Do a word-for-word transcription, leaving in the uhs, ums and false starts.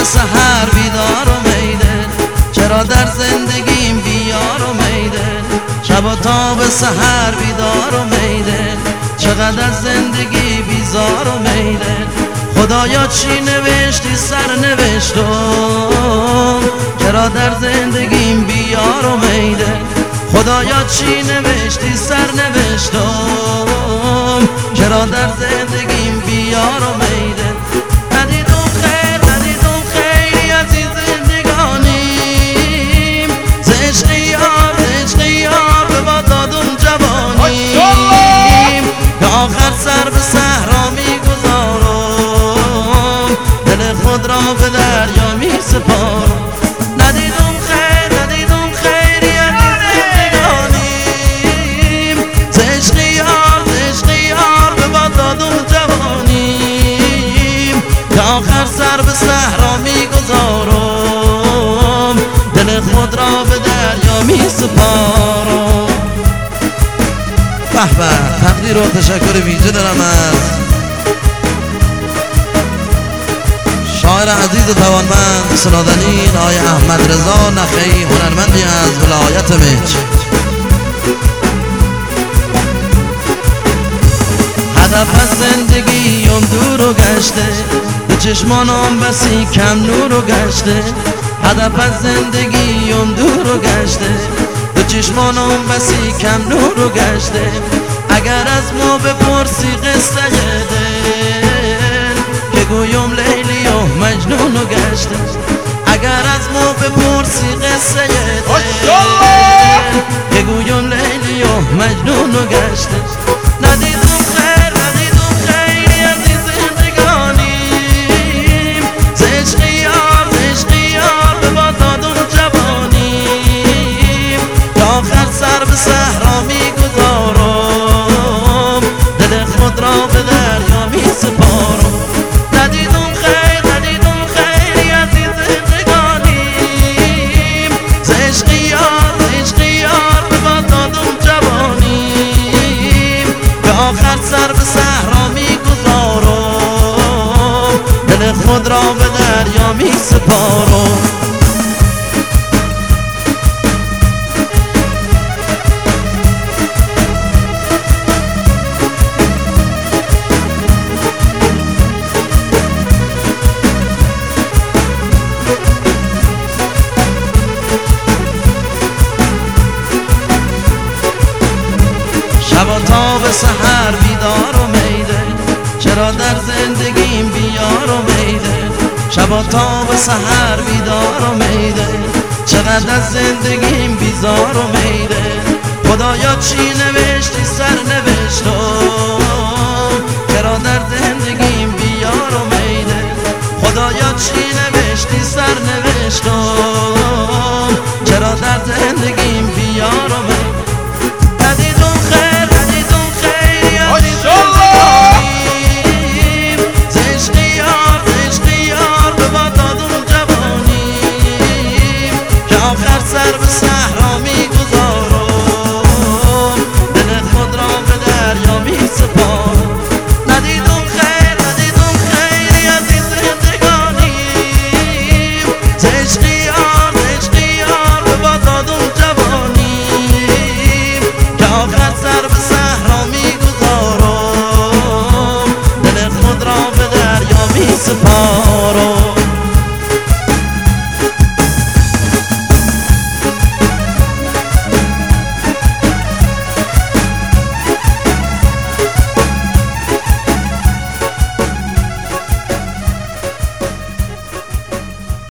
سحر بیدار و میده، چرا در زندگیم بیار و میده. شب و تا به سحر بیدار و میده، چقدر زندگی بیزار و میده. خدایا چی نوشتی سر نوشتم، چرا در زندگیم بیار و میده. خدایا چی نوشتی سر نوشتم، چرا در زندگیم بیار و میده. ندیدم خیر ندیدم خیلی از این زندگانیم، ز عشق یار ز عشق یار به با دادم جوانیم. که آخر سر به صحرا میگذارم، دل خود را به دریا میسپارم. ندیدم خیر ندیدم خیری از این زندگانیم، ز عشق یار ز عشق یار به با دادم جوانیم. که آخر سر به صحرا میگذارم، دل خود را به دریا میسپارم. به به، تقدیر و تشکر ویژه دارم از شاعر عزیز و توانمند سنادنین آقای احمد رضا نخعی، هنرمندی از ولایت مچ. هدف از زندگیم دور و گشته، به چشمانم بسی کم نور و گشته. هدف از زندگیم دور و گشته، به چشمانم بسی کم نور و گشته. اگر از ما بپرسی قصه دل، که گویم لیلی و مجنون و گشته. اگر از ما بپرسی قصه دل، که گویم لیلی و مجنون و گشته. ندیدم خیر ندیدم خیری از این زندگانیم، ز عشق یار ز عشق یار به با دادم جوانیم. که آخر سر به صحرا میگذارم، دل خود را به دریا میسپارم. ندیدم خیر ندیدم خیری از این زندگانیم، ز عشق یار ز عشق یار به با دادم جوانیم. که آخر سر به صحرا میگذارم، دل خود را به دریا میسپارم. شب تا به سحر بیدار و میده، چرا در زندگیم بیار و میده. شب تا به سحر بیدار و میده، چقدر از زندگیم بیزار و میده. خدایا چی نوشتی سر نوشتم،